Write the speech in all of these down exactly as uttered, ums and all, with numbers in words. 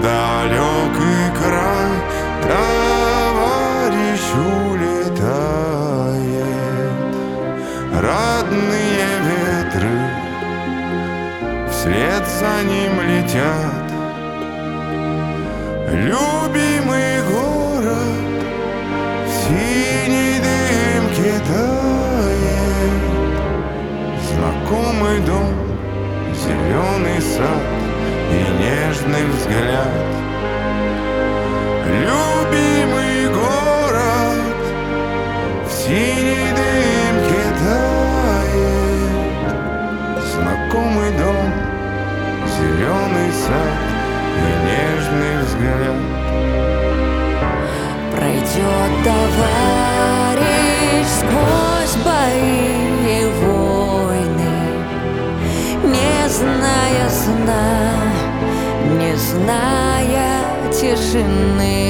далекий край товарищ улетает. Родные ветры вслед за ним летят. Любимый город в синей дымке тает. Знакомый дом, зеленый сад и нежный взгляд. Любимый город в синей дымке тает. Знакомый дом, зеленый сад и нежный взгляд. Пройдет товарищ сквозь бои и войны, не зная сна, не зная тишины.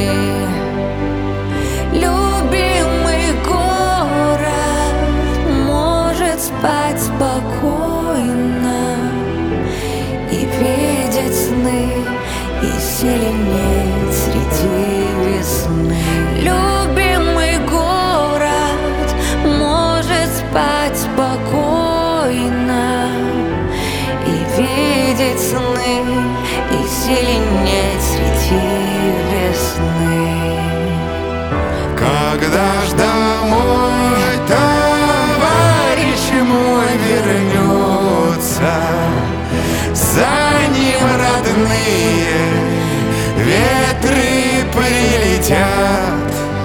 Любимый город может спать спокойно и видеть сны, и зеленеть среди весны. Любимый город может спать спокойно и видеть сны, и зеленеть среди весны. Когда ж домой товарищ мой вернется, за ним родные ветры прилетят.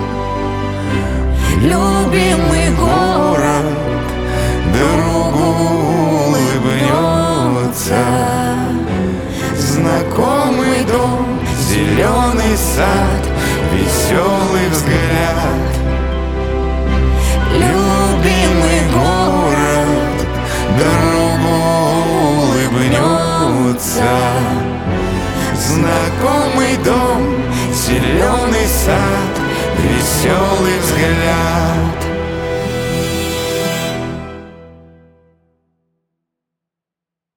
Любимый город другу улыбнется. Знакомый дом, зеленый сад, веселый взгляд. Любимый город другу улыбнется. Знакомый дом, зеленый сад, веселый взгляд.